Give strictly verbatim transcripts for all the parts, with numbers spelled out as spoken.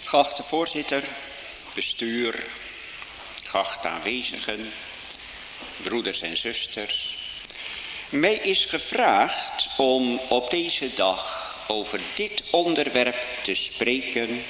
Geachte voorzitter, bestuur, geachte aanwezigen, broeders en zusters. Mij is gevraagd om op deze dag over dit onderwerp te spreken.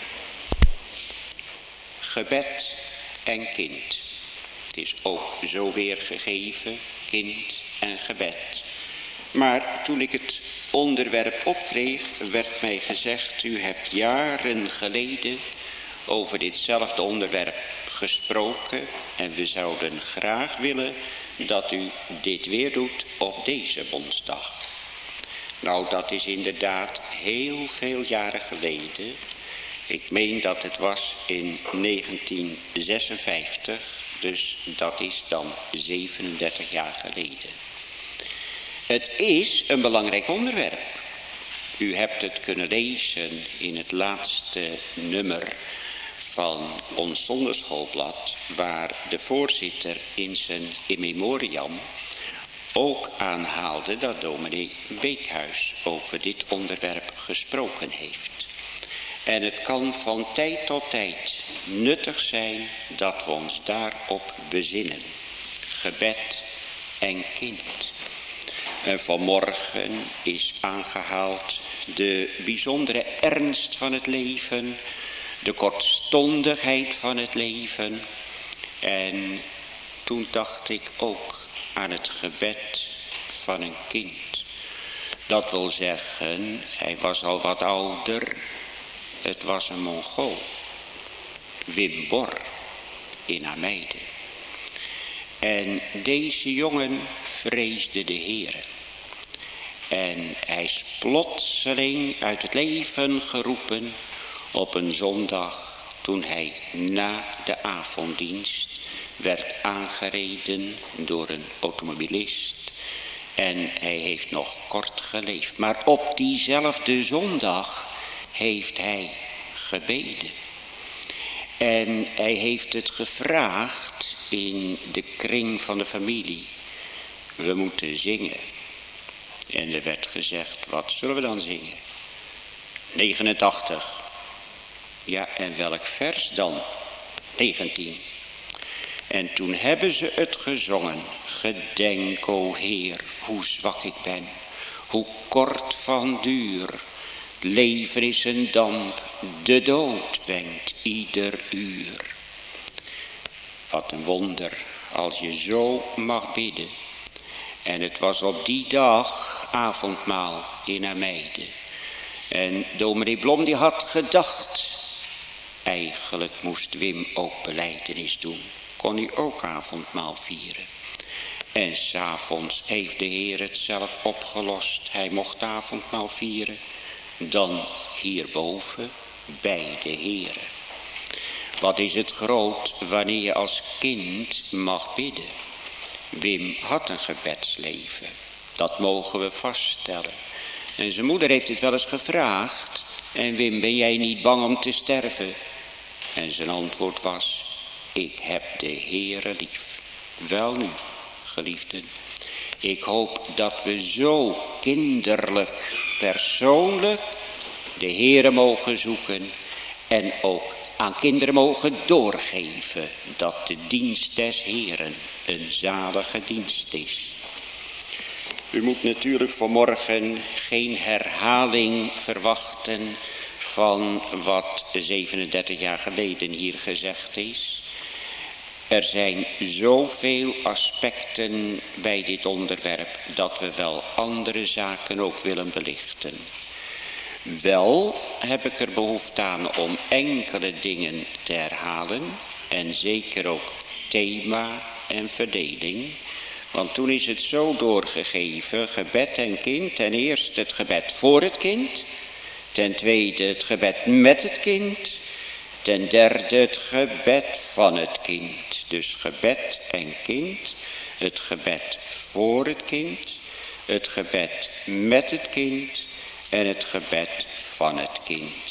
Gebed en kind. Het is ook zo weergegeven, kind en gebed. Maar toen ik het onderwerp opkreeg, werd mij gezegd: u hebt jaren geleden over ditzelfde onderwerp gesproken en we zouden graag willen dat u dit weer doet op deze Bondsdag. Nou, dat is inderdaad heel veel jaren geleden. Ik meen dat het was in negentien zesenvijftig, dus dat is dan zevenendertig jaar geleden. Het is een belangrijk onderwerp. U hebt het kunnen lezen in het laatste nummer van ons zonderschoolblad, waar de voorzitter in zijn in memoriam ook aanhaalde dat dominee Beekhuis over dit onderwerp gesproken heeft. En het kan van tijd tot tijd nuttig zijn dat we ons daarop bezinnen. Gebed en kind. En vanmorgen is aangehaald de bijzondere ernst van het leven, de kortstondigheid van het leven. En toen dacht ik ook aan het gebed van een kind. Dat wil zeggen, hij was al wat ouder. Het was een Mongool. Wim Bor in Ameide. En deze jongen vreesde de Heere. En hij is plotseling uit het leven geroepen op een zondag, toen hij na de avonddienst werd aangereden door een automobilist. En hij heeft nog kort geleefd. Maar op diezelfde zondag heeft hij gebeden. En hij heeft het gevraagd in de kring van de familie. We moeten zingen. En er werd gezegd, wat zullen we dan zingen? negenentachtig. Ja, en welk vers dan? negentien. En toen hebben ze het gezongen. Gedenk, o Heer, hoe zwak ik ben. Hoe kort van duur. Leven is een damp. De dood wenkt ieder uur. Wat een wonder als je zo mag bidden. En het was op die dag avondmaal in Ameide. En dominee Blom die had gedacht, eigenlijk moest Wim ook belijdenis doen. Kon hij ook avondmaal vieren. En 's avonds heeft de Heer het zelf opgelost. Hij mocht avondmaal vieren. Dan hierboven bij de Heere. Wat is het groot wanneer je als kind mag bidden. Wim had een gebedsleven. Dat mogen we vaststellen. En zijn moeder heeft het wel eens gevraagd. En Wim, ben jij niet bang om te sterven? En zijn antwoord was, ik heb de Heere lief. Wel nu, geliefden. Ik hoop dat we zo kinderlijk, persoonlijk de Heere mogen zoeken. En ook aan kinderen mogen doorgeven dat de dienst des Heeren een zalige dienst is. U moet natuurlijk vanmorgen geen herhaling verwachten van wat zevenendertig jaar geleden hier gezegd is. Er zijn zoveel aspecten bij dit onderwerp dat we wel andere zaken ook willen belichten. Wel heb ik er behoefte aan om enkele dingen te herhalen en zeker ook thema en verdeling. Want toen is het zo doorgegeven, gebed en kind, ten eerste het gebed voor het kind, ten tweede het gebed met het kind, ten derde het gebed van het kind. Dus gebed en kind, het gebed voor het kind, het gebed met het kind en het gebed van het kind.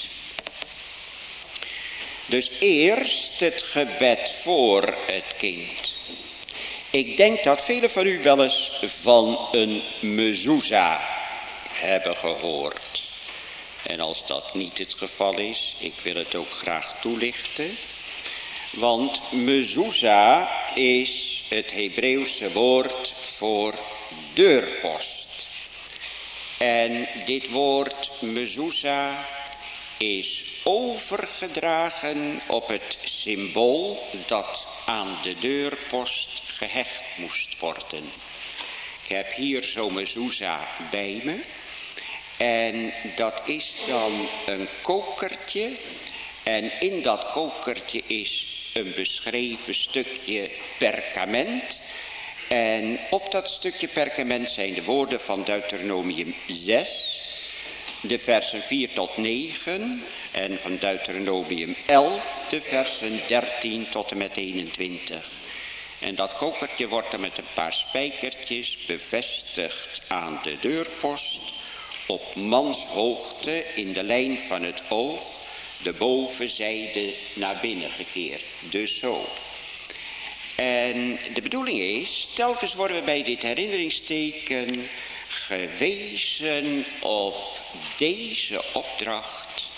Dus eerst het gebed voor het kind. Ik denk dat velen van u wel eens van een mezuzah hebben gehoord. En als dat niet het geval is, ik wil het ook graag toelichten. Want mezuzah is het Hebreeuwse woord voor deurpost. En dit woord mezuzah is overgedragen op het symbool dat aan de deurpost gehecht moest worden. Ik heb hier zo'n mezuzah bij me. En dat is dan een kokertje. En in dat kokertje is een beschreven stukje perkament. En op dat stukje perkament zijn de woorden van Deuteronomium zes. De versen vier tot negen. En van Deuteronomium elf. De versen dertien tot en met eenentwintig. En dat kokertje wordt dan met een paar spijkertjes bevestigd aan de deurpost. Op manshoogte in de lijn van het oog. De bovenzijde naar binnen gekeerd. Dus zo. En de bedoeling is, telkens worden we bij dit herinneringsteken gewezen op deze opdracht.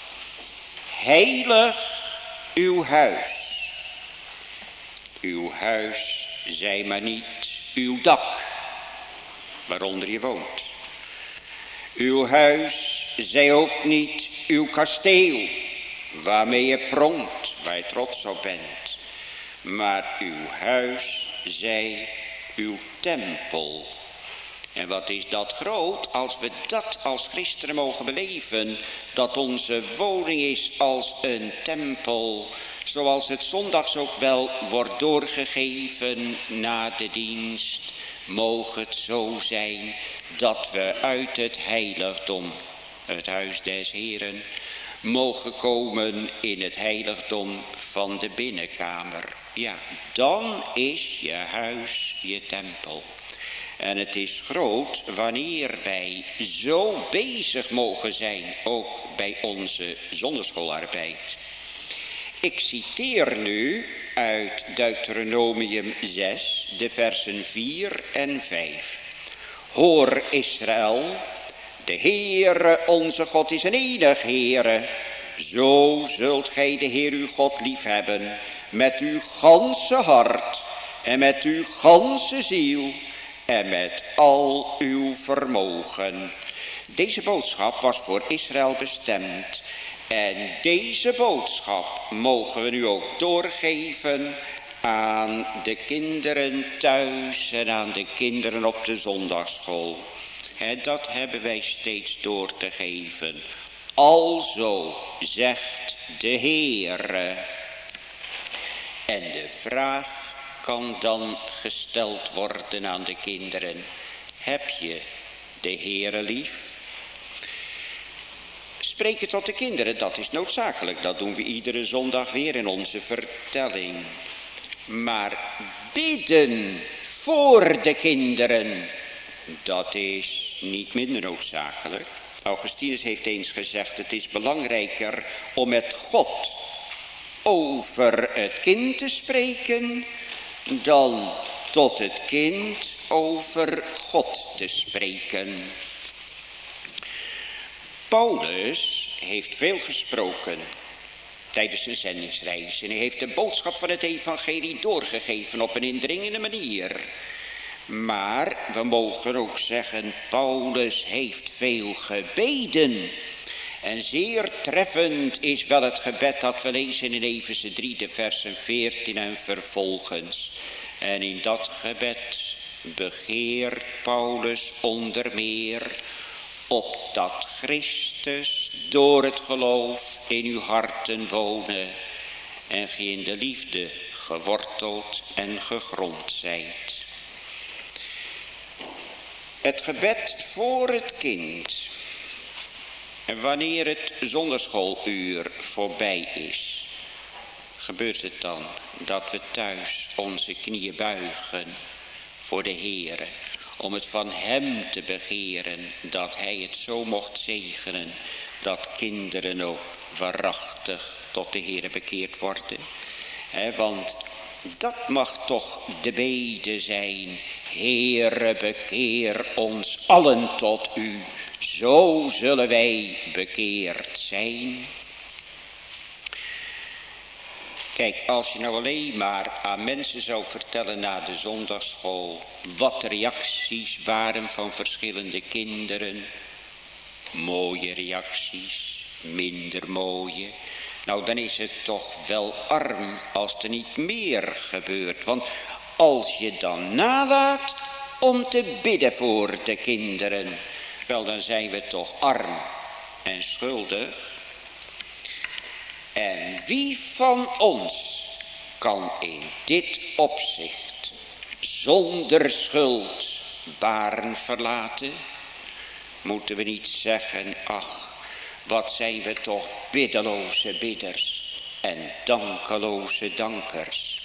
Heilig uw huis. Uw huis zij maar niet uw dak, waaronder je woont. Uw huis zij ook niet uw kasteel, waarmee je pronkt, waar je trots op bent. Maar uw huis zij uw tempel. En wat is dat groot als we dat als christenen mogen beleven, dat onze woning is als een tempel, zoals het zondags ook wel wordt doorgegeven na de dienst. Moge het zo zijn dat we uit het heiligdom, het huis des Heren, mogen komen in het heiligdom van de binnenkamer. Ja, dan is je huis je tempel. En het is groot wanneer wij zo bezig mogen zijn, ook bij onze zonderschoolarbeid. Ik citeer nu uit Deuteronomium zes, de versen vier en vijf. Hoor Israël, de Heere onze God is een enig Heere. Zo zult gij de Heer uw God liefhebben met uw ganse hart en met uw ganse ziel en met al uw vermogen. Deze boodschap was voor Israël bestemd. En deze boodschap mogen we nu ook doorgeven aan de kinderen thuis en aan de kinderen op de zondagsschool. En dat hebben wij steeds door te geven. Alzo zegt de Heere. En de vraag kan dan gesteld worden aan de kinderen. Heb je de Heere lief? Spreken tot de kinderen, dat is noodzakelijk. Dat doen we iedere zondag weer in onze vertelling. Maar bidden voor de kinderen, dat is niet minder noodzakelijk. Augustinus heeft eens gezegd, het is belangrijker om met God over het kind te spreken, dan tot het kind over God te spreken. Paulus heeft veel gesproken tijdens zijn zendingsreis. En hij heeft de boodschap van het evangelie doorgegeven op een indringende manier. Maar we mogen ook zeggen, Paulus heeft veel gebeden. En zeer treffend is wel het gebed dat we lezen in Efeze drie, de versen veertien en vervolgens. En in dat gebed begeert Paulus onder meer opdat Christus door het geloof in uw harten wonen en ge in de liefde geworteld en gegrond zijt. Het gebed voor het kind. En wanneer het zonderschooluur voorbij is, gebeurt het dan dat we thuis onze knieën buigen voor de Heere, om het van hem te begeren dat hij het zo mocht zegenen, dat kinderen ook waarachtig tot de Heere bekeerd worden. He, want dat mag toch de bede zijn, Heere bekeer ons allen tot u. Zo zullen wij bekeerd zijn. Kijk, als je nou alleen maar aan mensen zou vertellen na de zondagsschool wat de reacties waren van verschillende kinderen. Mooie reacties, minder mooie. Nou, dan is het toch wel arm als er niet meer gebeurt. Want als je dan nalaat om te bidden voor de kinderen, wel, dan zijn we toch arm en schuldig. En wie van ons kan in dit opzicht zonder schuld baren verlaten? Moeten we niet zeggen, ach, wat zijn we toch biddeloze bidders en dankeloze dankers.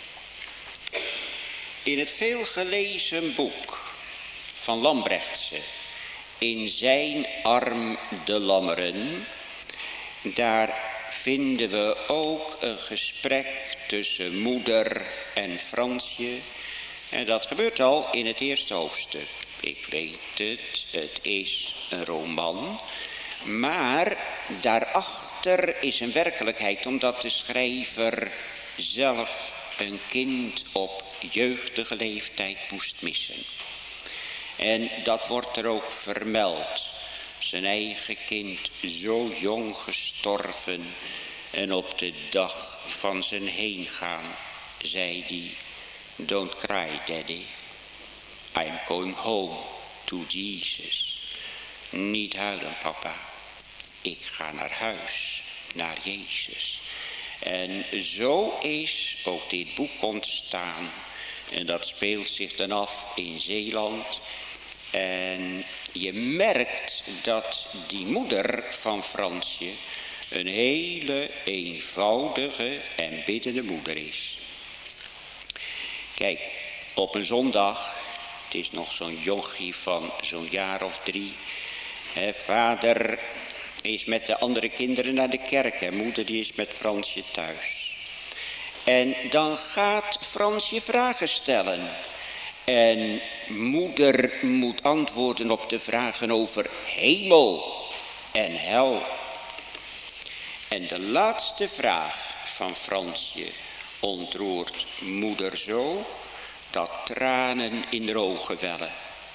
In het veelgelezen boek van Lambrechtse, in zijn arm de lammeren, daar vinden we ook een gesprek tussen moeder en Fransje. En dat gebeurt al in het eerste hoofdstuk. Ik weet het, het is een roman. Maar daarachter is een werkelijkheid, omdat de schrijver zelf een kind op jeugdige leeftijd moest missen. En dat wordt er ook vermeld. Zijn eigen kind zo jong gestorven. En op de dag van zijn heengaan zei hij: Don't cry, daddy. I'm going home to Jesus. Niet huilen, papa. Ik ga naar huis, naar Jezus. En zo is ook dit boek ontstaan. En dat speelt zich dan af in Zeeland. En je merkt dat die moeder van Fransje een hele eenvoudige en biddende moeder is. Kijk, op een zondag, het is nog zo'n jochie van zo'n jaar of drie. Hè, vader is met de andere kinderen naar de kerk en moeder die is met Fransje thuis. En dan gaat Fransje vragen stellen. En moeder moet antwoorden op de vragen over hemel en hel. En de laatste vraag van Fransje ontroert moeder zo dat tranen in de ogen wellen.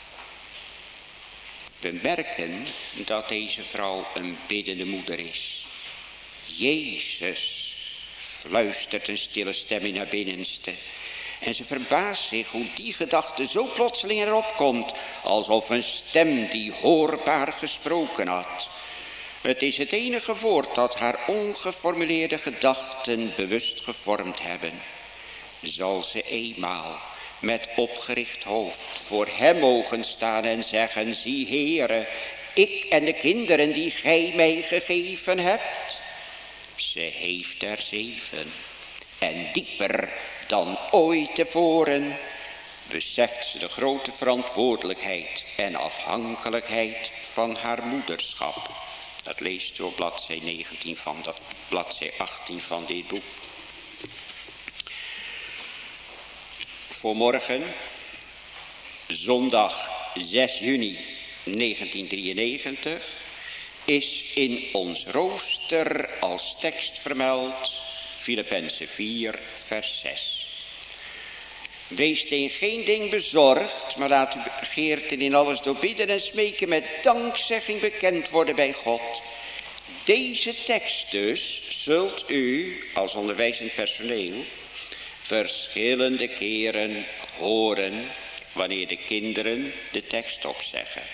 We merken dat deze vrouw een biddende moeder is. Jezus, fluistert een stille stem in haar binnenste. En ze verbaast zich hoe die gedachte zo plotseling erop komt, alsof een stem die hoorbaar gesproken had. Het is het enige woord dat haar ongeformuleerde gedachten bewust gevormd hebben. Zal ze eenmaal met opgericht hoofd voor hem mogen staan en zeggen: zie, Heere, ik en de kinderen die gij mij gegeven hebt. Ze heeft er zeven. En dieper dan ooit tevoren beseft ze de grote verantwoordelijkheid en afhankelijkheid van haar moederschap. Dat leest u op bladzij negentien van dat bladzij achttien van dit boek. Voor morgen, zondag zes juni negentien drieënnegentig, is in ons rooster als tekst vermeld Filippenzen vier vers zes. Wees in geen ding bezorgd, maar laat uw begeerten in alles door bidden en smeken met dankzegging bekend worden bij God. Deze tekst dus zult u als onderwijzend personeel verschillende keren horen wanneer de kinderen de tekst opzeggen.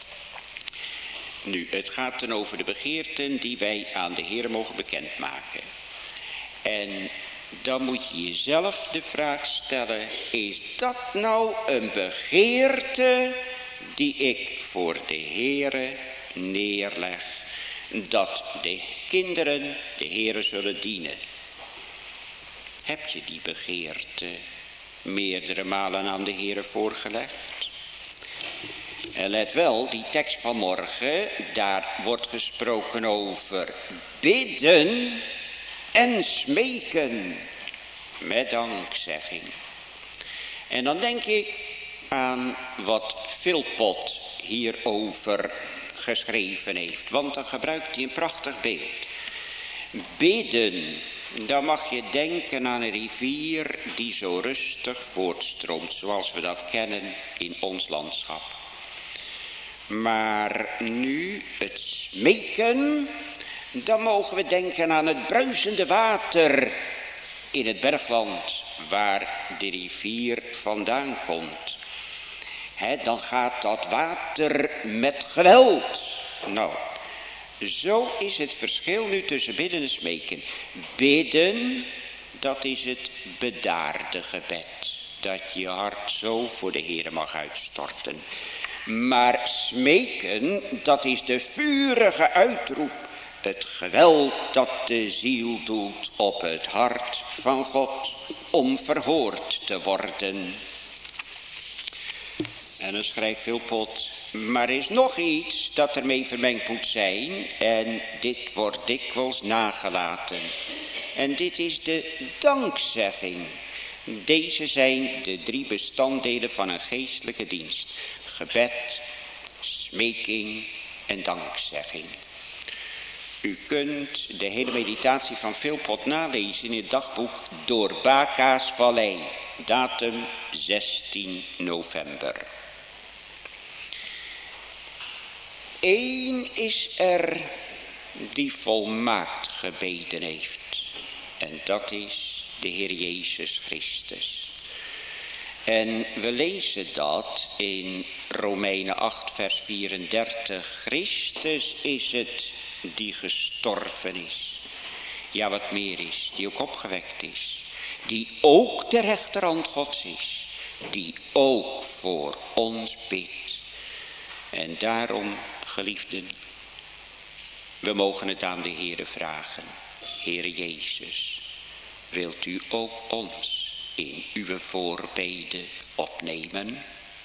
Nu, het gaat dan over de begeerten die wij aan de Heer mogen bekendmaken. En dan moet je jezelf de vraag stellen: is dat nou een begeerte die ik voor de Heere neerleg? Dat de kinderen de Heere zullen dienen. Heb je die begeerte meerdere malen aan de Heere voorgelegd? En let wel, die tekst van morgen, daar wordt gesproken over bidden en smeken met dankzegging. En dan denk ik aan wat Philpot hierover geschreven heeft. Want dan gebruikt hij een prachtig beeld. Bidden, dan mag je denken aan een rivier die zo rustig voortstroomt. Zoals we dat kennen in ons landschap. Maar nu het smeken, dan mogen we denken aan het bruisende water in het bergland waar de rivier vandaan komt. He, dan gaat dat water met geweld. Nou, zo is het verschil nu tussen bidden en smeken. Bidden, dat is het bedaarde gebed. Dat je hart zo voor de Heere mag uitstorten. Maar smeken, dat is de vurige uitroep. Het geweld dat de ziel doet op het hart van God om verhoord te worden. En dan schrijft Philpot, maar er is nog iets dat ermee vermengd moet zijn. En dit wordt dikwijls nagelaten. En dit is de dankzegging. Deze zijn de drie bestanddelen van een geestelijke dienst. Gebed, smeking en dankzegging. U kunt de hele meditatie van Philpot nalezen in het dagboek Door Baka's Vallei. Datum zestien november. Eén is er die volmaakt gebeden heeft. En dat is de Heer Jezus Christus. En we lezen dat in Romeinen acht vers vierendertig. Christus is het die gestorven is. Ja, wat meer is, die ook opgewekt is. Die ook de rechterhand Gods is. Die ook voor ons bidt. En daarom, geliefden, we mogen het aan de Heere vragen. Heere Jezus, wilt u ook ons in uw voorbeden opnemen?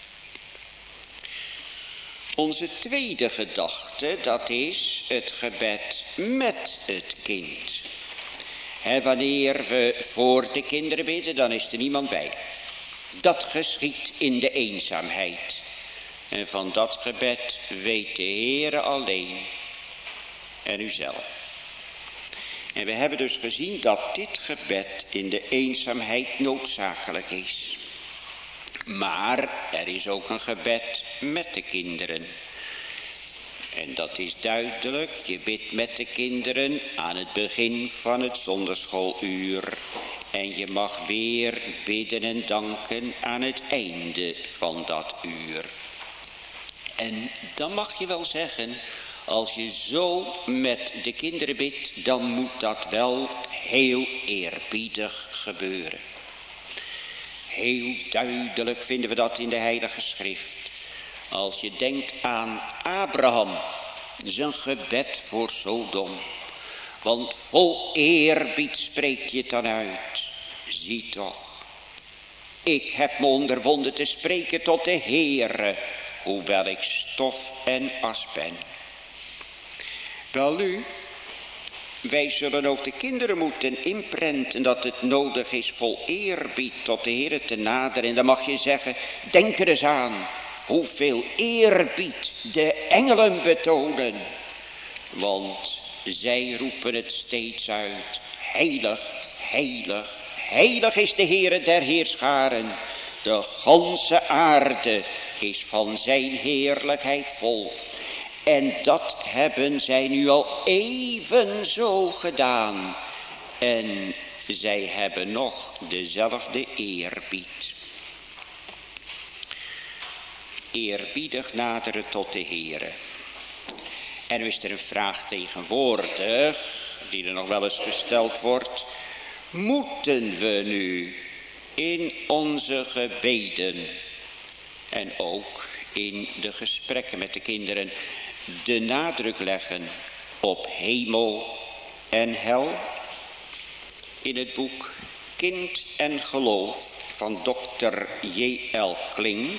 Onze tweede gedachte, dat is het gebed met het kind. He, wanneer we voor de kinderen bidden, dan is er niemand bij. Dat geschiet in de eenzaamheid. En van dat gebed weet de Heere alleen en u zelf. En we hebben dus gezien dat dit gebed in de eenzaamheid noodzakelijk is. Maar er is ook een gebed met de kinderen. En dat is duidelijk. Je bidt met de kinderen aan het begin van het zondagschooluur. En je mag weer bidden en danken aan het einde van dat uur. En dan mag je wel zeggen, als je zo met de kinderen bidt, dan moet dat wel heel eerbiedig gebeuren. Heel duidelijk vinden we dat in de Heilige Schrift. Als je denkt aan Abraham, zijn gebed voor Sodom. Want vol eerbied spreek je het dan uit. Zie toch, ik heb me onderwonden te spreken tot de Heere, hoewel ik stof en as ben. Wel nu, wij zullen ook de kinderen moeten inprenten dat het nodig is vol eerbied tot de Heere te naderen. En dan mag je zeggen, denk er eens aan hoeveel eerbied de engelen betonen. Want zij roepen het steeds uit, heilig, heilig, heilig is de Heere der heerscharen. De ganse aarde is van zijn heerlijkheid vol. En dat hebben zij nu al even zo gedaan. En zij hebben nog dezelfde eerbied. Eerbiedig naderen tot de Heere. En nu is er een vraag tegenwoordig, die er nog wel eens gesteld wordt. Moeten we nu in onze gebeden en ook in de gesprekken met de kinderen de nadruk leggen op hemel en hel? In het boek Kind en Geloof van dokter J L Klink,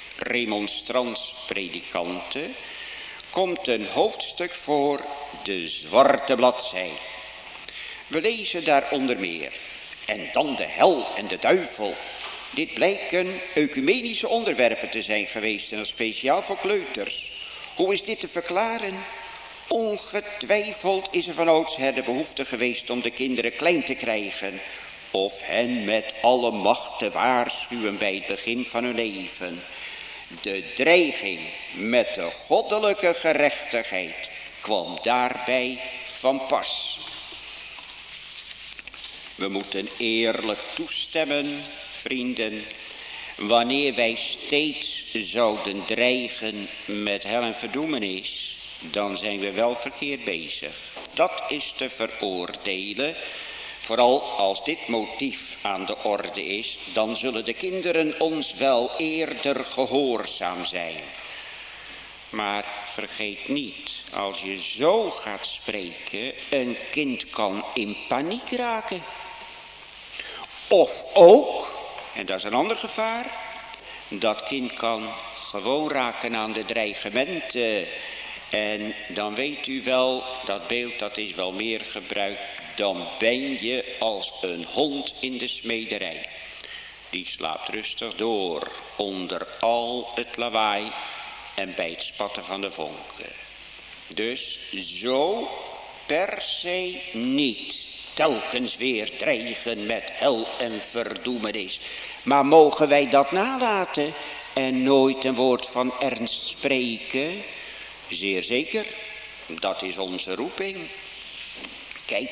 remonstrantspredikanten, komt een hoofdstuk voor, de zwarte bladzij. We lezen daar onder meer, en dan de hel en de duivel. Dit blijken ecumenische onderwerpen te zijn geweest en dan speciaal voor kleuters. Hoe is dit te verklaren? Ongetwijfeld is er van oudsher de behoefte geweest om de kinderen klein te krijgen, of hen met alle macht te waarschuwen bij het begin van hun leven. De dreiging met de goddelijke gerechtigheid kwam daarbij van pas. We moeten eerlijk toestemmen, vrienden, wanneer wij steeds zouden dreigen met hel en verdoemenis, dan zijn we wel verkeerd bezig. Dat is te veroordelen. Vooral als dit motief aan de orde is, dan zullen de kinderen ons wel eerder gehoorzaam zijn. Maar vergeet niet, als je zo gaat spreken, een kind kan in paniek raken. Of ook, en dat is een ander gevaar, dat kind kan gewoon raken aan de dreigementen. En dan weet u wel, dat beeld dat is wel meer gebruikt. Dan ben je als een hond in de smederij. Die slaapt rustig door onder al het lawaai en bij het spatten van de vonken. Dus zo per se niet telkens weer dreigen met hel en verdoemenis. Maar mogen wij dat nalaten en nooit een woord van ernst spreken? Zeer zeker, dat is onze roeping. Kijk,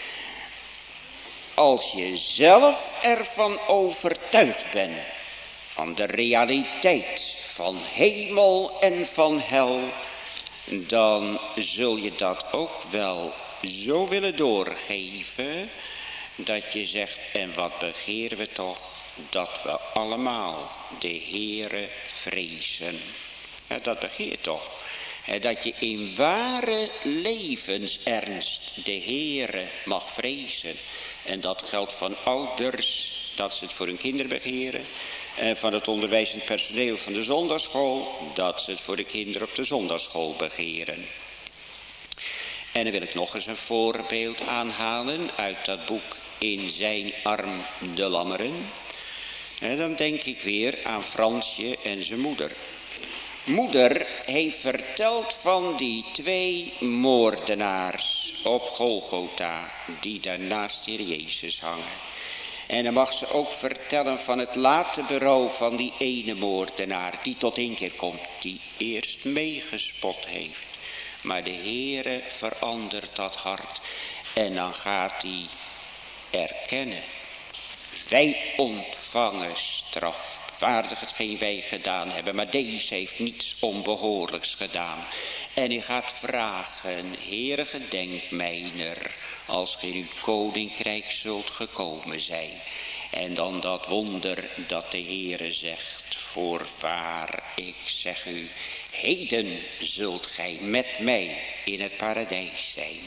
als je zelf ervan overtuigd bent, van de realiteit van hemel en van hel, dan zul je dat ook wel zo willen doorgeven, dat je zegt, en wat begeren we toch, dat we allemaal de Heere vrezen. Ja, dat begeert toch. Dat je in ware levensernst de Heere mag vrezen. En dat geldt van ouders, dat ze het voor hun kinderen begeren. En van het onderwijzend personeel van de zondagschool, dat ze het voor de kinderen op de zondagschool begeren. En dan wil ik nog eens een voorbeeld aanhalen uit dat boek In zijn arm de lammeren. En dan denk ik weer aan Fransje en zijn moeder. Moeder heeft verteld van die twee moordenaars op Golgotha, die daar naast Heer Jezus hangen. En dan mag ze ook vertellen van het late berouw van die ene moordenaar, die tot inkeer komt, die eerst meegespot heeft. Maar de Heere verandert dat hart en dan gaat hij erkennen. Wij ontvangen straf. Waardig hetgeen wij gedaan hebben, maar deze heeft niets onbehoorlijks gedaan. En hij gaat vragen, Heere, gedenk mijner, als ge in uw koninkrijk zult gekomen zijn. En dan dat wonder dat de Heere zegt, voorwaar, ik zeg u, heden zult gij met mij in het paradijs zijn.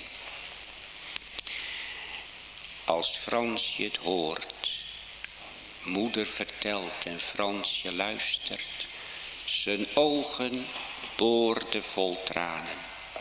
Als Fransje het hoort, moeder vertelt en Fransje luistert, zijn ogen boorden vol tranen.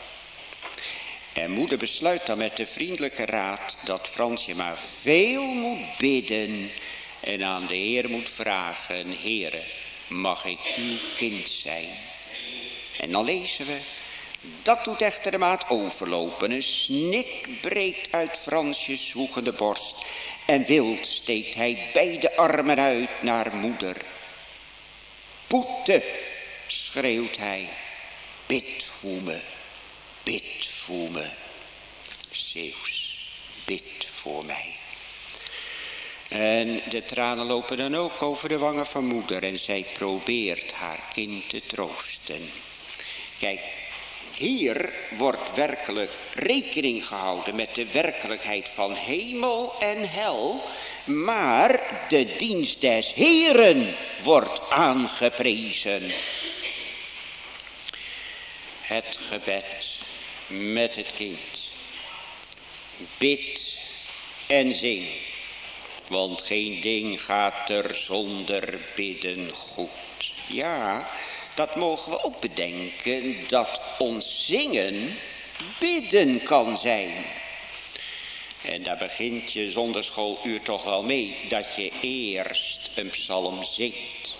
En moeder besluit dan met de vriendelijke raad dat Fransje maar veel moet bidden en aan de Heer moet vragen, Heere, mag ik uw kind zijn? En dan lezen we, dat doet echter de maat overlopen. Een snik breekt uit Fransjes zwoegende borst. En wild steekt hij beide armen uit naar moeder. Boete, schreeuwt hij, bid voor me, bid voor me. Zeus, bid voor mij. En de tranen lopen dan ook over de wangen van moeder en zij probeert haar kind te troosten. Kijk, hier wordt werkelijk rekening gehouden met de werkelijkheid van hemel en hel, maar de dienst des Heeren wordt aangeprezen. Het gebed met het kind. Bid en zing, want geen ding gaat er zonder bidden goed. Ja, dat mogen we ook bedenken, dat ons zingen bidden kan zijn. En daar begint je zondagschooluur toch wel mee, dat je eerst een psalm zingt.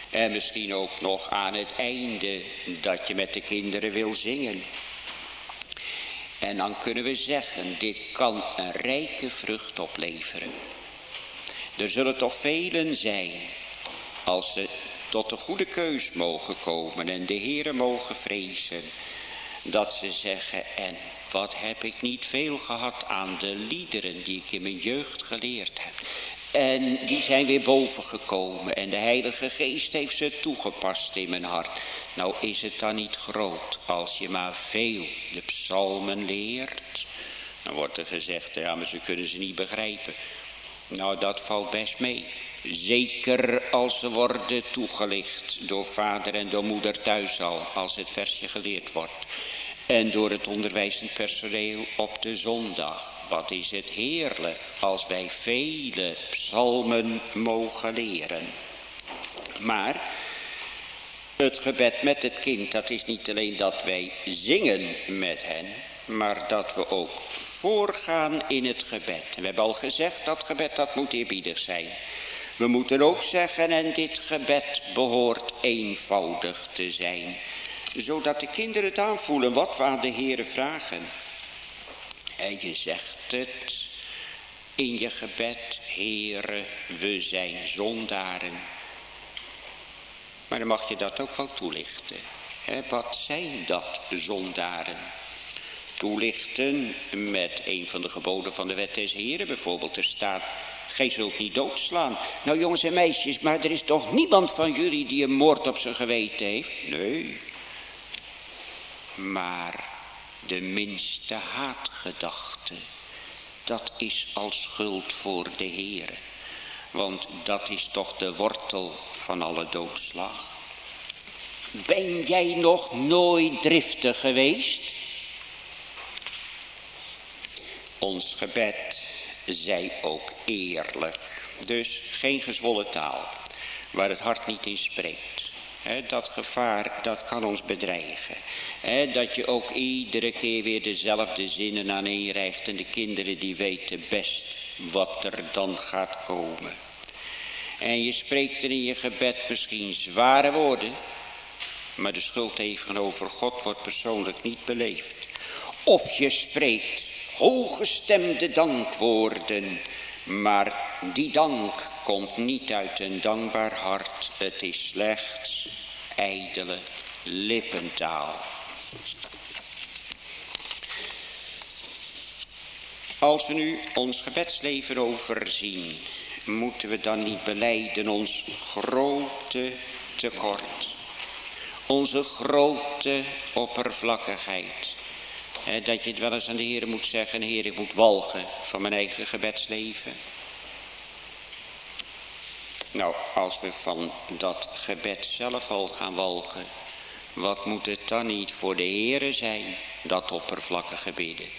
En misschien ook nog aan het einde dat je met de kinderen wil zingen. En dan kunnen we zeggen, dit kan een rijke vrucht opleveren. Er zullen toch velen zijn, als ze tot de goede keus mogen komen en de Heere mogen vrezen, dat ze zeggen, en wat heb ik niet veel gehad aan de liederen die ik in mijn jeugd geleerd heb. En die zijn weer bovengekomen en de Heilige Geest heeft ze toegepast in mijn hart. Nou is het dan niet groot als je maar veel de psalmen leert. Dan wordt er gezegd, ja maar ze kunnen ze niet begrijpen. Nou dat valt best mee. Zeker als ze worden toegelicht door vader en door moeder thuis al, als het versje geleerd wordt. En door het onderwijzend personeel op de zondag. Wat is het heerlijk als wij vele psalmen mogen leren. Maar het gebed met het kind, dat is niet alleen dat wij zingen met hen, maar dat we ook voorgaan in het gebed. En we hebben al gezegd, dat gebed dat moet eerbiedig zijn. We moeten ook zeggen, en dit gebed behoort eenvoudig te zijn, zodat de kinderen het aanvoelen wat we aan de Heere vragen. En je zegt het in je gebed, Heere, we zijn zondaren. Maar dan mag je dat ook wel toelichten. He, wat zijn dat zondaren? Toelichten met een van de geboden van de wet des Heren. Bijvoorbeeld er staat, gij zult niet doodslaan. Nou jongens en meisjes, maar er is toch niemand van jullie die een moord op zijn geweten heeft? Nee. Maar de minste haatgedachte, dat is als schuld voor de Heere. Want dat is toch de wortel van alle doodslag. Ben jij nog nooit driftig geweest? Ons gebed zij ook eerlijk. Dus geen gezwollen taal, waar het hart niet in spreekt. He, dat gevaar, dat kan ons bedreigen. He, dat je ook iedere keer weer dezelfde zinnen aaneenrijgt. En de kinderen die weten best wat er dan gaat komen. En je spreekt er in je gebed misschien zware woorden. Maar de schuld tegenover God wordt persoonlijk niet beleefd. Of je spreekt hooggestemde dankwoorden. Maar die dank komt niet uit een dankbaar hart. Het is slechts ijdele lippentaal. Als we nu ons gebedsleven overzien, moeten we dan niet belijden ons grote tekort. Onze grote oppervlakkigheid. He, dat je het wel eens aan de Heer moet zeggen, Heer, ik moet walgen van mijn eigen gebedsleven. Nou, als we van dat gebed zelf al gaan walgen, wat moet het dan niet voor de Heere zijn, dat oppervlakkige bidden?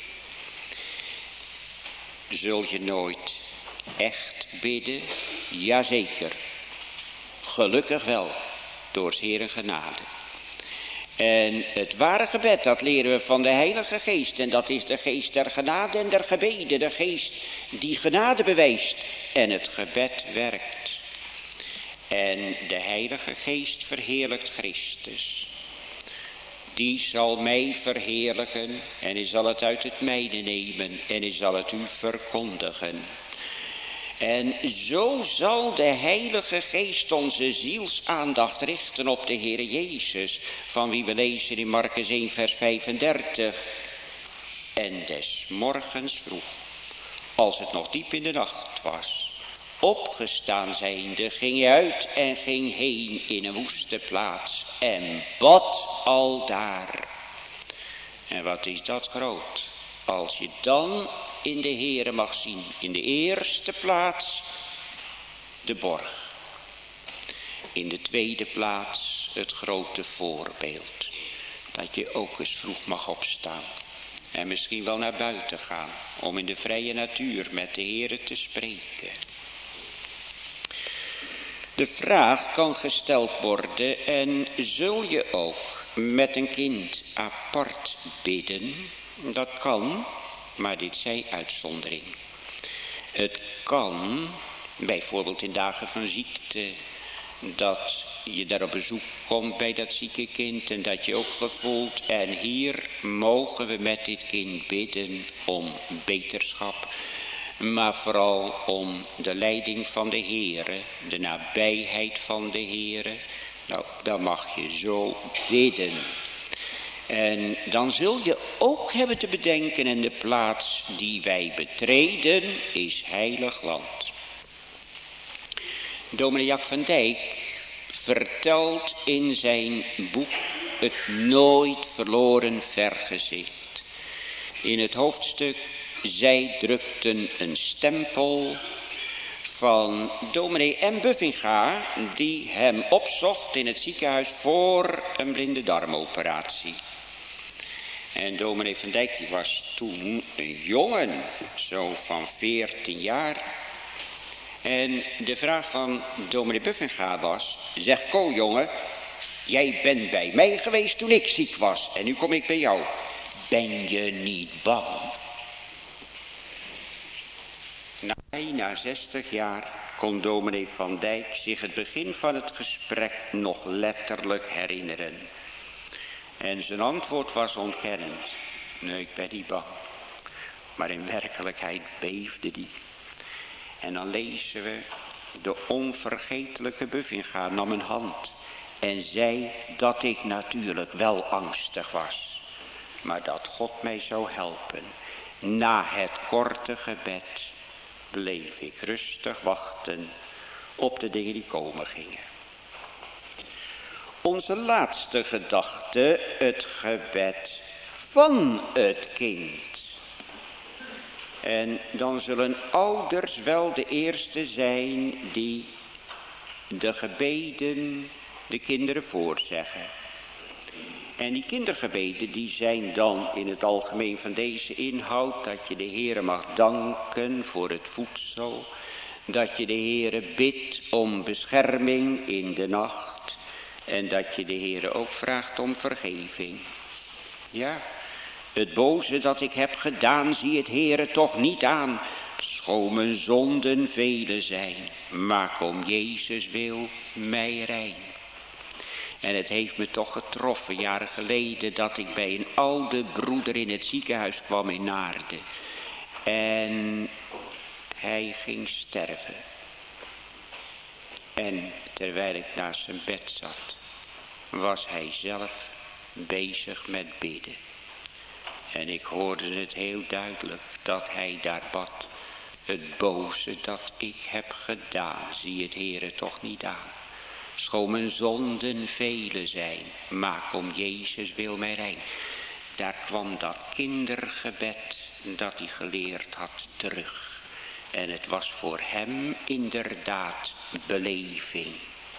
Zul je nooit echt bidden? Jazeker. Gelukkig wel, door 's Heeren genade. En het ware gebed, dat leren we van de Heilige Geest. En dat is de geest der genade en der gebeden. De geest die genade bewijst en het gebed werkt. En de Heilige Geest verheerlijkt Christus. Die zal mij verheerlijken en hij zal het uit het mijne nemen en hij zal het u verkondigen. En zo zal de Heilige Geest onze zielsaandacht richten op de Heer Jezus, van wie we lezen in Markus één vers vijfendertig. En des morgens vroeg, als het nog diep in de nacht was, opgestaan zijnde, ging hij uit en ging heen in een woeste plaats en bad aldaar. En wat is dat groot, als je dan in de Heere mag zien, in de eerste plaats de borg. In de tweede plaats het grote voorbeeld. Dat je ook eens vroeg mag opstaan. En misschien wel naar buiten gaan. Om in de vrije natuur met de Heere te spreken. De vraag kan gesteld worden. En zul je ook met een kind apart bidden? Dat kan. Maar dit zij uitzondering. Het kan, bijvoorbeeld in dagen van ziekte, dat je daar op bezoek komt bij dat zieke kind en dat je ook gevoelt, en hier mogen we met dit kind bidden om beterschap, maar vooral om de leiding van de Heere, de nabijheid van de Heere. Nou, dan mag je zo bidden. En dan zul je ook hebben te bedenken, en de plaats die wij betreden is heilig land. Dominee Jack van Dijk vertelt in zijn boek Het nooit verloren vergezicht. In het hoofdstuk Zij drukten een stempel van dominee M. Buffinga, die hem opzocht in het ziekenhuis voor een blinde darmoperatie. En dominee van Dijk die was toen een jongen, zo van veertien jaar. En de vraag van dominee Buffinga was, zeg Ko jongen, jij bent bij mij geweest toen ik ziek was en nu kom ik bij jou. Ben je niet bang? Na bijna zestig jaar kon dominee van Dijk zich het begin van het gesprek nog letterlijk herinneren. En zijn antwoord was ontkennend. Nee, ik ben niet bang. Maar in werkelijkheid beefde die. En dan lezen we, de onvergetelijke Buffinga nam een hand en zei dat ik natuurlijk wel angstig was, maar dat God mij zou helpen. Na het korte gebed bleef ik rustig wachten op de dingen die komen gingen. Onze laatste gedachte, het gebed van het kind. En dan zullen ouders wel de eerste zijn die de gebeden de kinderen voorzeggen. En die kindergebeden die zijn dan in het algemeen van deze inhoud, dat je de Heere mag danken voor het voedsel, dat je de Heere bidt om bescherming in de nacht en dat je de Heere ook vraagt om vergeving. Ja, het boze dat ik heb gedaan, zie het Heere toch niet aan, schoon mijn zonden vele zijn, maak om Jezus wil mij rein. En het heeft me toch getroffen jaren geleden dat ik bij een oude broeder in het ziekenhuis kwam in Naarden. En hij ging sterven. En terwijl ik naast zijn bed zat, was hij zelf bezig met bidden. En ik hoorde het heel duidelijk dat hij daar bad. Het boze dat ik heb gedaan, zie het Heere toch niet aan. Schoon mijn zonden vele zijn, maak om Jezus wil mij rein. Daar kwam dat kindergebed dat hij geleerd had terug. En het was voor hem inderdaad beleving.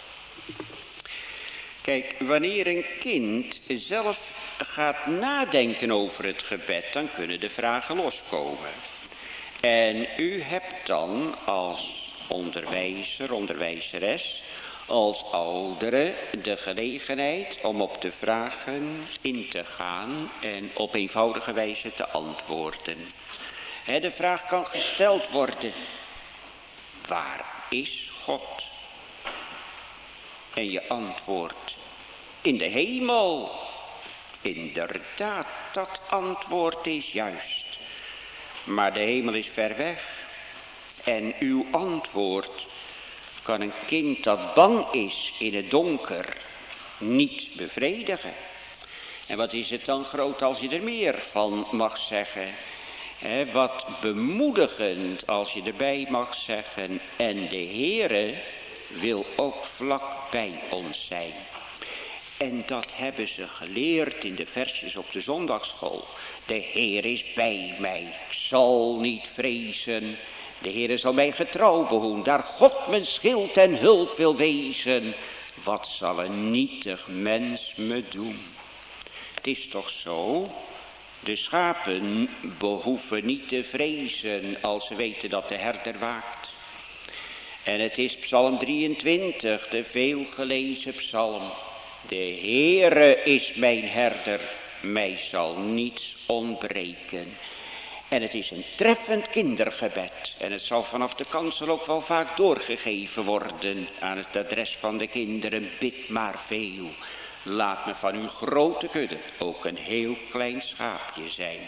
Kijk, wanneer een kind zelf gaat nadenken over het gebed, dan kunnen de vragen loskomen. En u hebt dan als onderwijzer, onderwijzeres, als ouderen de gelegenheid om op de vragen in te gaan en op eenvoudige wijze te antwoorden. He, de vraag kan gesteld worden, waar is God? En je antwoordt, in de hemel. Inderdaad, dat antwoord is juist. Maar de hemel is ver weg. En uw antwoord kan een kind dat bang is in het donker niet bevredigen. En wat is het dan groot als je er meer van mag zeggen. He, wat bemoedigend als je erbij mag zeggen. En de Heere wil ook vlak bij ons zijn. En dat hebben ze geleerd in de versjes op de zondagsschool. De Heer is bij mij, ik zal niet vrezen. De Heere zal mij getrouw behoeden, daar God mijn schild en hulp wil wezen. Wat zal een nietig mens me doen? Het is toch zo, de schapen behoeven niet te vrezen als ze weten dat de herder waakt. En het is Psalm drieëntwintig, de veelgelezen psalm. De Heere is mijn herder, mij zal niets ontbreken. En het is een treffend kindergebed. En het zal vanaf de kansel ook wel vaak doorgegeven worden aan het adres van de kinderen. Bid maar veel. Laat me van uw grote kudde ook een heel klein schaapje zijn.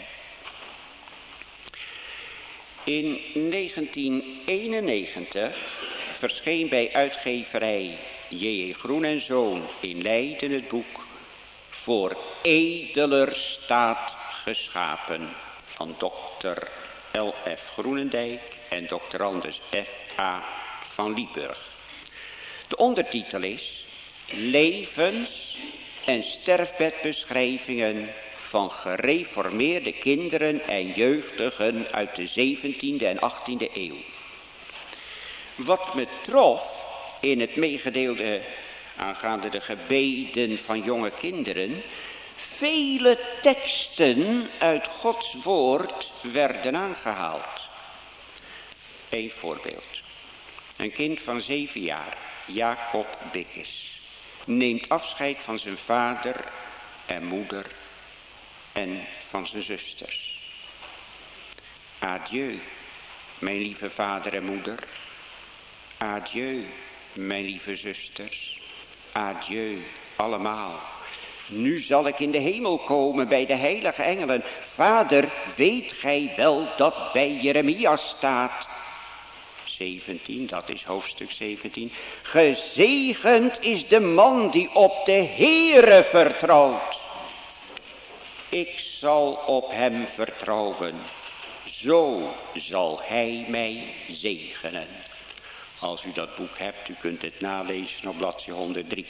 In negentien eenennegentig verscheen bij uitgeverij J J Groen en Zoon in Leiden het boek Voor edeler staat geschapen van dokter L F Groenendijk en dokter Anders F A van Lieburg. De ondertitel is Levens- en sterfbedbeschrijvingen van gereformeerde kinderen en jeugdigen uit de zeventiende en achttiende eeuw. Wat me trof in het meegedeelde aangaande de gebeden van jonge kinderen, vele teksten uit Gods woord werden aangehaald. Eén voorbeeld. Een kind van zeven jaar, Jacob Bikkes, neemt afscheid van zijn vader en moeder en van zijn zusters. Adieu, mijn lieve vader en moeder. Adieu, mijn lieve zusters. Adieu, allemaal. Nu zal ik in de hemel komen bij de heilige engelen. Vader, weet gij wel dat bij Jeremia staat? zeventien, dat is hoofdstuk zeventien. Gezegend is de man die op de Heere vertrouwt. Ik zal op hem vertrouwen. Zo zal hij mij zegenen. Als u dat boek hebt, u kunt het nalezen op bladzijde honderddrie.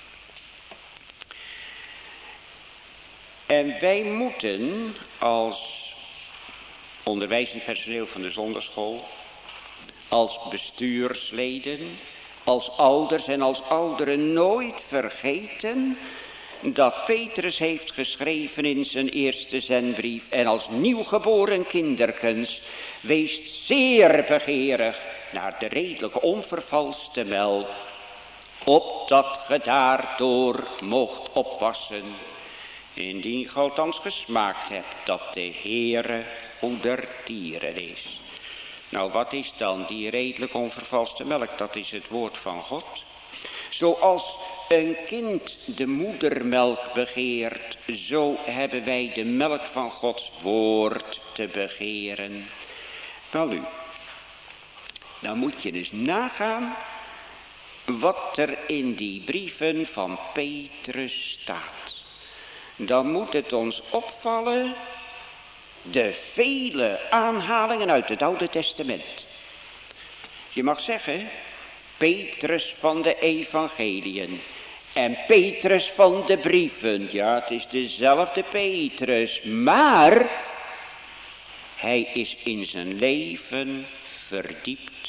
En wij moeten als onderwijzend personeel van de zonderschool, als bestuursleden, als ouders en als ouderen nooit vergeten dat Petrus heeft geschreven in zijn eerste zendbrief: en als nieuwgeboren kinderkens, wees zeer begeerig naar de redelijke onvervalste melk, opdat ge daardoor moogt opwassen, indien ge althans gesmaakt hebt dat de Heere goedertieren is. Nou, wat is dan die redelijk onvervalste melk? Dat is het woord van God. Zoals een kind de moedermelk begeert, zo hebben wij de melk van Gods woord te begeren. Wel nu, dan moet je dus nagaan wat er in die brieven van Petrus staat. Dan moet het ons opvallen de vele aanhalingen uit het Oude Testament. Je mag zeggen, Petrus van de evangeliën en Petrus van de brieven. Ja, het is dezelfde Petrus, maar hij is in zijn leven verdiept.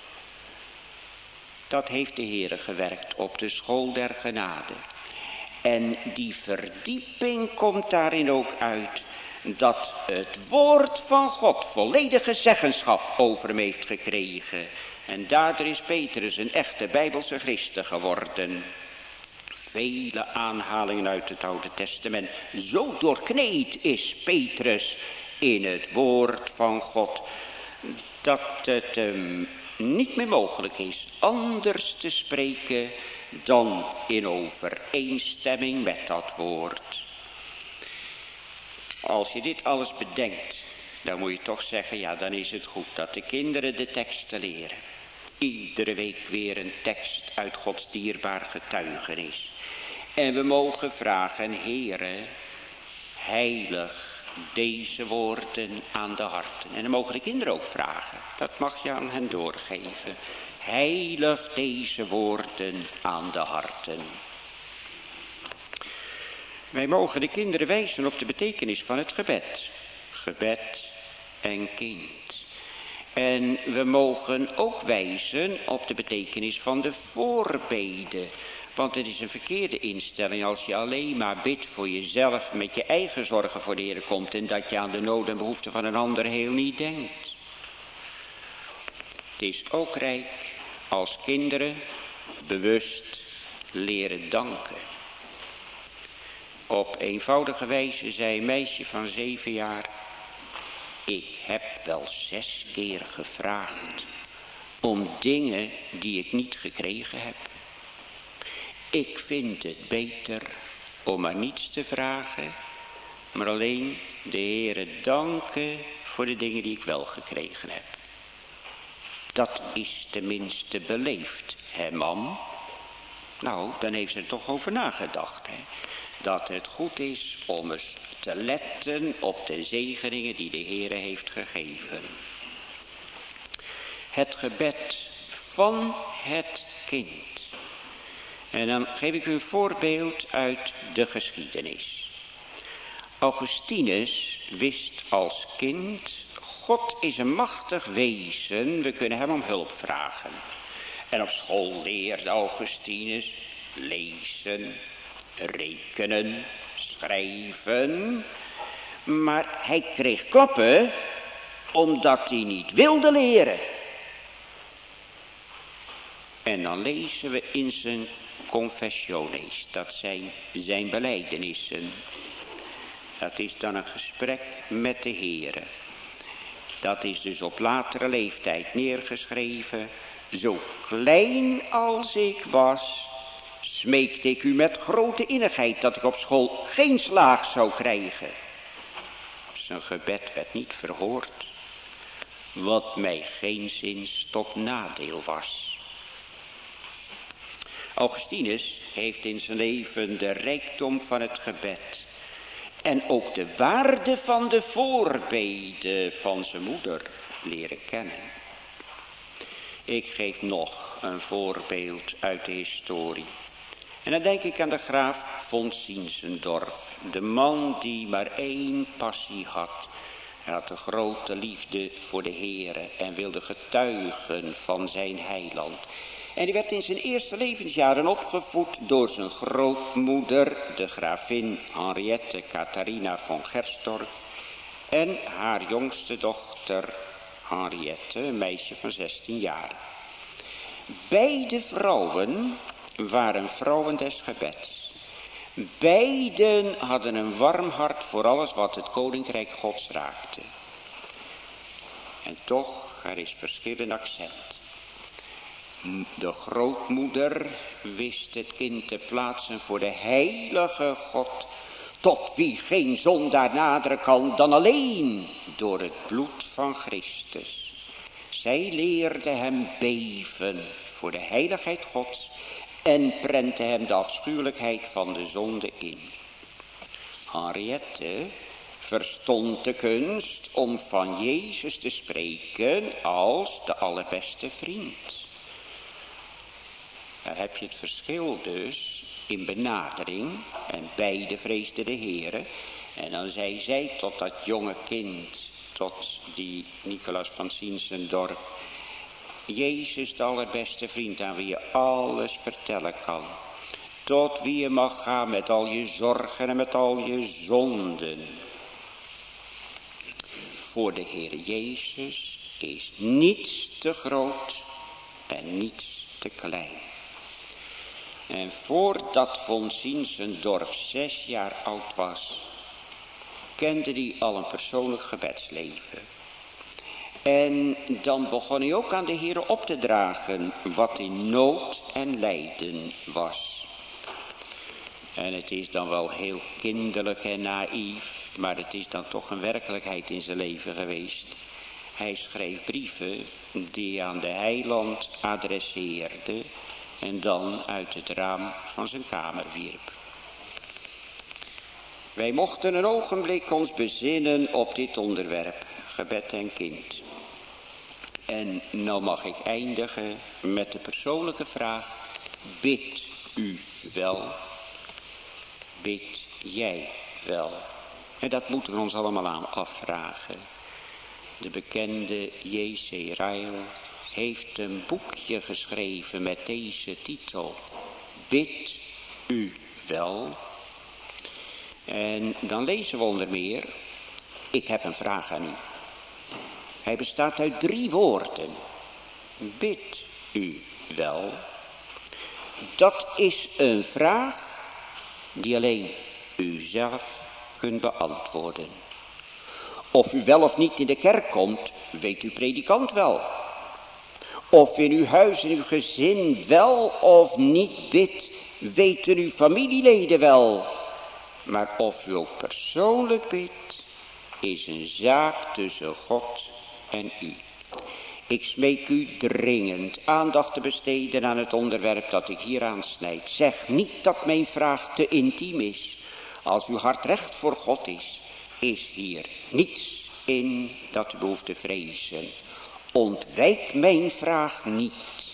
Dat heeft de Heere gewerkt op de school der genade. En die verdieping komt daarin ook uit dat het woord van God volledige zeggenschap over hem heeft gekregen. En daardoor is Petrus een echte Bijbelse christen geworden. Vele aanhalingen uit het Oude Testament. Zo doorkneed is Petrus in het woord van God, dat het hem niet meer mogelijk is anders te spreken dan in overeenstemming met dat woord. Als je dit alles bedenkt, dan moet je toch zeggen, ja, dan is het goed dat de kinderen de teksten leren. Iedere week weer een tekst uit Gods dierbaar getuigenis. En we mogen vragen, Heere, heilig deze woorden aan de harten. En dan mogen de kinderen ook vragen. Dat mag je aan hen doorgeven. Heilig deze woorden aan de harten. Wij mogen de kinderen wijzen op de betekenis van het gebed. Gebed en kind. En we mogen ook wijzen op de betekenis van de voorbeden. Want het is een verkeerde instelling als je alleen maar bidt voor jezelf, met je eigen zorgen voor de Heer komt, en dat je aan de nood en behoeften van een ander heel niet denkt. Het is ook rijk als kinderen bewust leren danken. Op eenvoudige wijze zei een meisje van zeven jaar: ik wel zes keer gevraagd om dingen die ik niet gekregen heb. Ik vind het beter om maar niets te vragen, maar alleen de Heere danken voor de dingen die ik wel gekregen heb. Dat is tenminste beleefd, hè man? Nou, dan heeft ze er toch over nagedacht, hè? Dat het goed is om eens te letten op de zegeningen die de Heere heeft gegeven. Het gebed van het kind. En dan geef ik u een voorbeeld uit de geschiedenis. Augustinus wist als kind, God is een machtig wezen, we kunnen hem om hulp vragen. En op school leerde Augustinus lezen, rekenen, schrijven. Maar hij kreeg klappen omdat hij niet wilde leren. En dan lezen we in zijn confessiones, dat zijn zijn belijdenissen. Dat is dan een gesprek met de Heere. Dat is dus op latere leeftijd neergeschreven. Zo klein als ik was, smeekte ik u met grote innigheid dat ik op school geen slaag zou krijgen. Zijn gebed werd niet verhoord, wat mij geenszins tot nadeel was. Augustinus heeft in zijn leven de rijkdom van het gebed en ook de waarde van de voorbeden van zijn moeder leren kennen. Ik geef nog een voorbeeld uit de historie. En dan denk ik aan de graaf von Zinzendorf. De man die maar één passie had. Hij had een grote liefde voor de Heere en wilde getuigen van zijn heiland. En die werd in zijn eerste levensjaren opgevoed door zijn grootmoeder, de gravin Henriette Catharina von Gerstorff. En haar jongste dochter Henriette, een meisje van zestien jaar. Beide vrouwen waren vrouwen des gebeds. Beiden hadden een warm hart voor alles wat het koninkrijk Gods raakte. En toch, er is verschillend accent. De grootmoeder wist het kind te plaatsen voor de heilige God, tot wie geen zondaar naderen kan dan alleen door het bloed van Christus. Zij leerde hem beven voor de heiligheid Gods en prentte hem de afschuwelijkheid van de zonde in. Henriette verstond de kunst om van Jezus te spreken als de allerbeste vriend. Daar heb je het verschil dus in benadering. En beide vreesden de Heere. En dan zei zij tot dat jonge kind, tot die Nicolaas van Zinzendorf: Jezus, de allerbeste vriend aan wie je alles vertellen kan. Tot wie je mag gaan met al je zorgen en met al je zonden. Voor de Heere Jezus is niets te groot en niets te klein. En voordat von Zinzendorf zes jaar oud was, kende hij al een persoonlijk gebedsleven. En dan begon hij ook aan de Heere op te dragen wat in nood en lijden was. En het is dan wel heel kinderlijk en naïef, maar het is dan toch een werkelijkheid in zijn leven geweest. Hij schreef brieven die hij aan de heiland adresseerde en dan uit het raam van zijn kamer wierp. Wij mochten een ogenblik ons bezinnen op dit onderwerp, gebed en kind. En nou mag ik eindigen met de persoonlijke vraag: bidt u wel? Bid jij wel? En dat moeten we ons allemaal aan afvragen. De bekende J C Ryle heeft een boekje geschreven met deze titel: Bid u wel? En dan lezen we onder meer: ik heb een vraag aan u. Hij bestaat uit drie woorden. Bid u wel? Dat is een vraag die alleen u zelf kunt beantwoorden. Of u wel of niet in de kerk komt, weet uw predikant wel. Of in uw huis en uw gezin wel of niet bidt, weten uw familieleden wel. Maar of u ook persoonlijk bidt, is een zaak tussen God en u. Ik smeek u dringend aandacht te besteden aan het onderwerp dat ik hier aansnijd. Zeg niet dat mijn vraag te intiem is. Als uw hart recht voor God is, is hier niets in dat u behoeft te vrezen. Ontwijk mijn vraag niet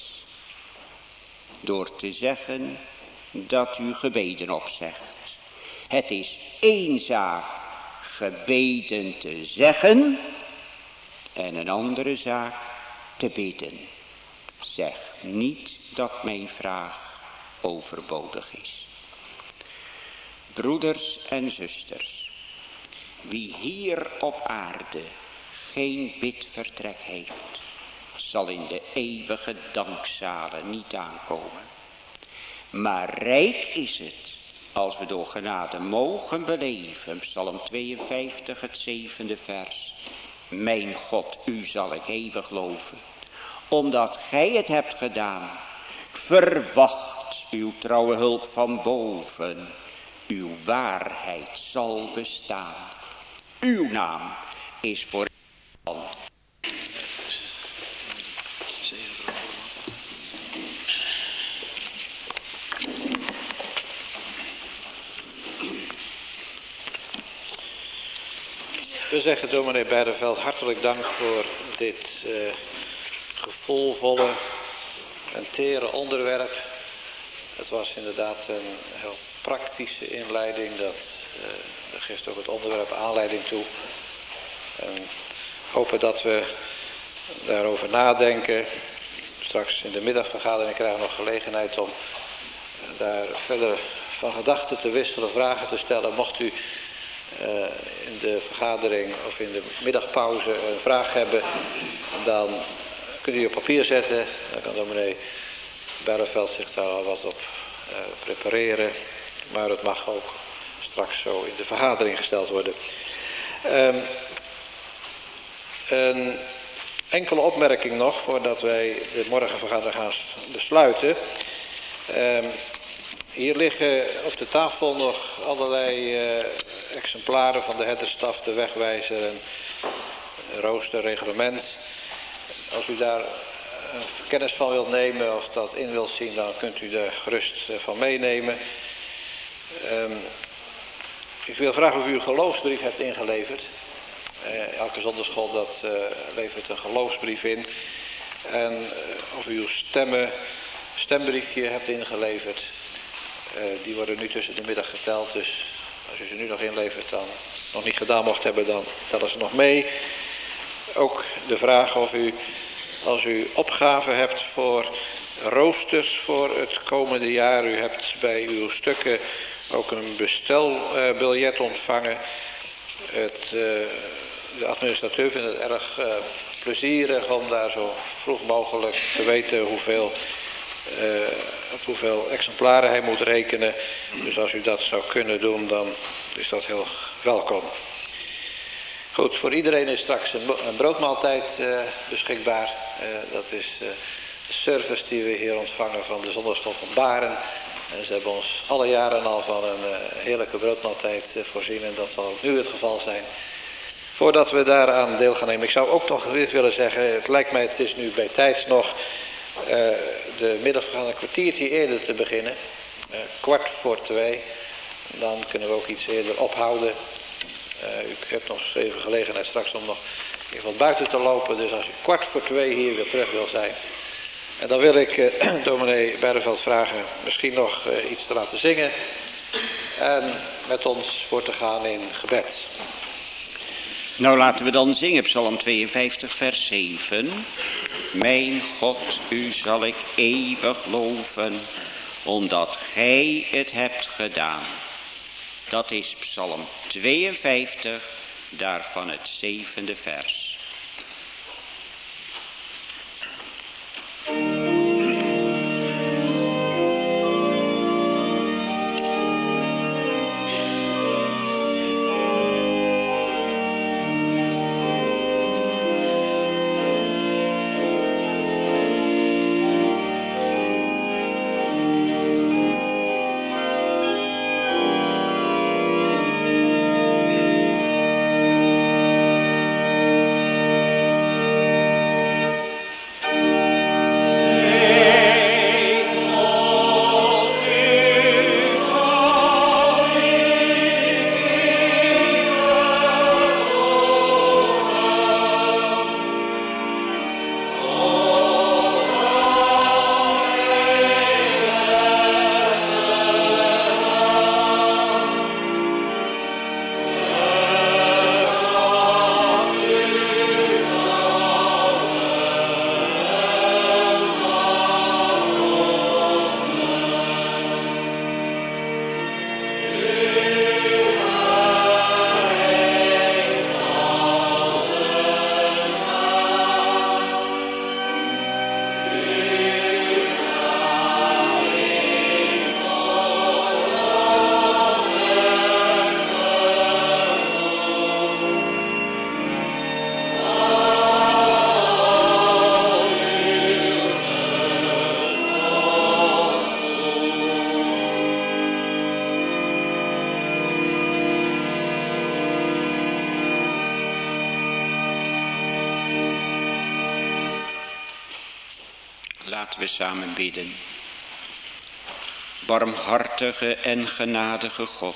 door te zeggen dat u gebeden opzegt. Het is één zaak gebeden te zeggen en een andere zaak te bidden. Zeg niet dat mijn vraag overbodig is. Broeders en zusters, wie hier op aarde geen bidvertrek heeft, zal in de eeuwige dankzalen niet aankomen. Maar rijk is het als we door genade mogen beleven. Psalm tweeënvijftig, het zevende vers. Mijn God, u zal ik eeuwig loven, omdat gij het hebt gedaan. Verwacht uw trouwe hulp van boven. Uw waarheid zal bestaan. Uw naam is voor allen. We zeggen dominee Beideveld hartelijk dank voor dit uh, gevoelvolle en tere onderwerp. Het was inderdaad een heel praktische inleiding. Dat, uh, dat geeft ook het onderwerp aanleiding toe. En hopen dat we daarover nadenken. Straks in de middagvergadering krijgen we nog gelegenheid om daar verder van gedachten te wisselen, vragen te stellen. Mocht u Uh, in de vergadering of in de middagpauze een vraag hebben, dan kunt u die op papier zetten. Dan kan dominee Berreveld zich daar al wat op uh, prepareren. Maar het mag ook straks zo in de vergadering gesteld worden. Um, een enkele opmerking nog voordat wij de morgenvergadering gaan besluiten. Um, Hier liggen op de tafel nog allerlei uh, exemplaren van de herderstaf, de wegwijzer en rooster, reglement. Als u daar uh, kennis van wilt nemen of dat in wilt zien, dan kunt u er gerust uh, van meenemen. Um, ik wil vragen of u een geloofsbrief hebt ingeleverd. Uh, elke zondagschool dat uh, levert een geloofsbrief in. En uh, of u uw stemmen, stembriefje hebt ingeleverd. Uh, die worden nu tussen de middag geteld, dus als u ze nu nog inlevert, dan nog niet gedaan mocht hebben, dan tellen ze nog mee. Ook de vraag of u, als u opgave hebt voor roosters voor het komende jaar, u hebt bij uw stukken ook een bestelbiljet uh, ontvangen. Het, uh, de administrateur vindt het erg uh, plezierig om daar zo vroeg mogelijk te weten hoeveel Uh, op hoeveel exemplaren hij moet rekenen. Dus als u dat zou kunnen doen, dan is dat heel welkom. Goed, voor iedereen is straks een, een broodmaaltijd uh, beschikbaar. Uh, dat is uh, de service die we hier ontvangen van de zondagschool van Baren. En ze hebben ons alle jaren al van een uh, heerlijke broodmaaltijd uh, voorzien. En dat zal ook nu het geval zijn. Voordat we daaraan deel gaan nemen. Ik zou ook nog dit willen zeggen. Het lijkt mij, het is nu bij tijds nog Uh, de middagvergadering een kwartiertje eerder te beginnen. Uh, kwart voor twee. Dan kunnen we ook iets eerder ophouden. Uh, u hebt nog even gelegenheid straks om nog in ieder geval buiten te lopen. Dus als u kwart voor twee hier weer terug wil zijn. En dan wil ik uh, dominee Beideveld vragen misschien nog uh, iets te laten zingen. En met ons voor te gaan in gebed. Nou, laten we dan zingen Psalm tweeënvijftig vers zeven. Mijn God, u zal ik eeuwig loven, omdat gij het hebt gedaan. Dat is Psalm tweeënvijftig, daarvan het zevende vers. Laten we samen bidden. Barmhartige en genadige God,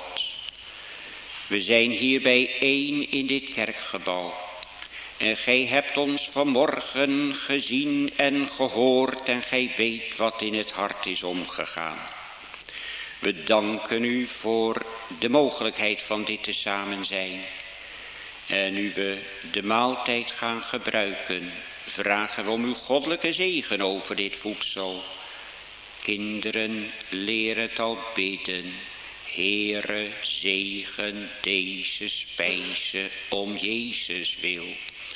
we zijn hier bijeen in dit kerkgebouw. En gij hebt ons vanmorgen gezien en gehoord en gij weet wat in het hart is omgegaan. We danken u voor de mogelijkheid van dit te samen zijn. En nu we de maaltijd gaan gebruiken, vragen we om uw goddelijke zegen over dit voedsel. Kinderen, leer het al bidden. Heere, zegen deze spijze om Jezus wil.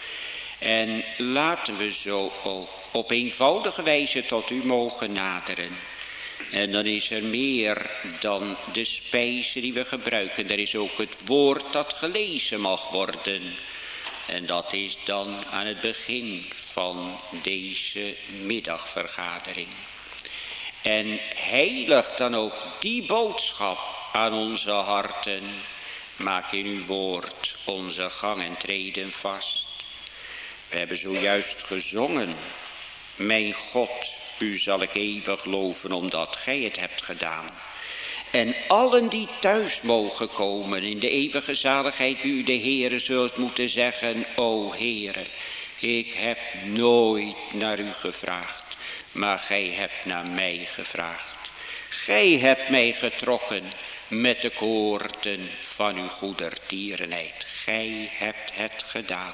En laten we zo ook op eenvoudige wijze tot u mogen naderen. En dan is er meer dan de spijze die we gebruiken. Er is ook het woord dat gelezen mag worden. En dat is dan aan het begin van deze middagvergadering. En heilig dan ook die boodschap aan onze harten. Maak in uw woord onze gang en treden vast. We hebben zojuist gezongen. Mijn God, u zal ik eeuwig loven omdat gij het hebt gedaan. En allen die thuis mogen komen in de eeuwige zaligheid bij u de Heere zult moeten zeggen. O Heere, ik heb nooit naar u gevraagd. Maar gij hebt naar mij gevraagd. Gij hebt mij getrokken met de koorten van uw goedertierenheid. Gij hebt het gedaan.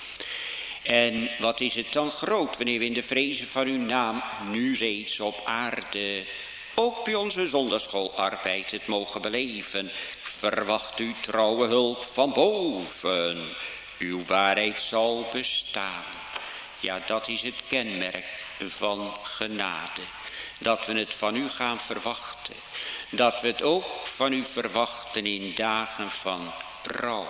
En wat is het dan groot wanneer we in de vrezen van uw naam nu reeds op aarde ook bij onze zondagsschoolarbeid het mogen beleven. Verwacht uw trouwe hulp van boven. Uw waarheid zal bestaan. Ja, dat is het kenmerk van genade. Dat we het van u gaan verwachten. Dat we het ook van u verwachten in dagen van rouw.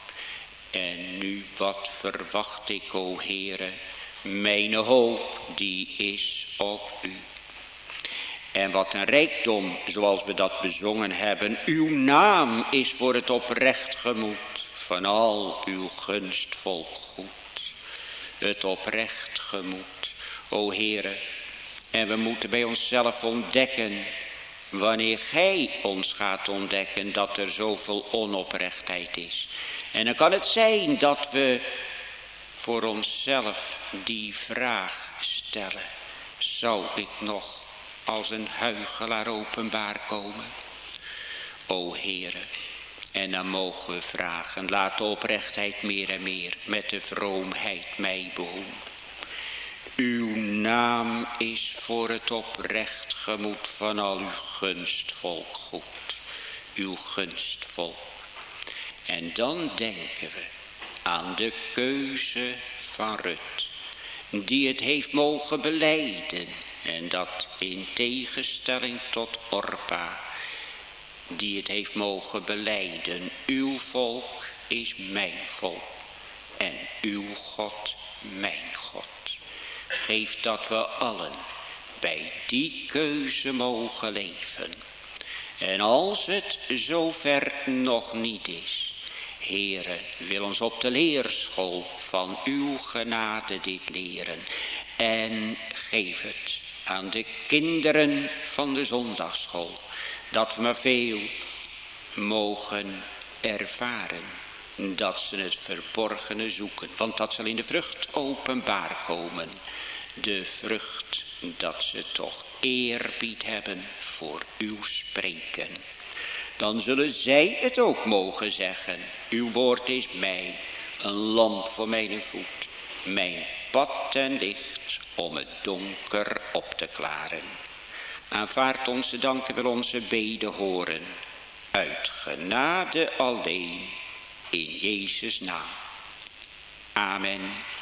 En nu wat verwacht ik, o Heere, mijn hoop die is op u. En wat een rijkdom, zoals we dat bezongen hebben. Uw naam is voor het oprecht gemoed van al uw gunstvolk goed. Het oprecht gemoed, o Heere. En we moeten bij onszelf ontdekken, wanneer gij ons gaat ontdekken, dat er zoveel onoprechtheid is. En dan kan het zijn dat we voor onszelf die vraag stellen. Zou ik nog als een huichelaar openbaar komen? O Heere, en dan mogen we vragen, laat de oprechtheid meer en meer met de vroomheid mij behoeden. Uw naam is voor het oprecht gemoed van al uw gunstvolk goed. Uw gunstvolk. En dan denken we aan de keuze van Rut, die het heeft mogen belijden. En dat in tegenstelling tot Orpa, die het heeft mogen belijden. Uw volk is mijn volk en uw God mijn God. Geef dat we allen bij die keuze mogen leven. En als het zover nog niet is, Heere, wil ons op de leerschool van uw genade dit leren. En geef het aan de kinderen van de zondagsschool, dat we maar veel mogen ervaren, dat ze het verborgene zoeken. Want dat zal in de vrucht openbaar komen. De vrucht dat ze toch eerbied hebben voor uw spreken. Dan zullen zij het ook mogen zeggen. Uw woord is mij een lamp voor mijn voet. Mijn pad en licht om het donker op te klaren. Aanvaard onze danken, wil onze beden horen. Uit genade alleen in Jezus' naam. Amen.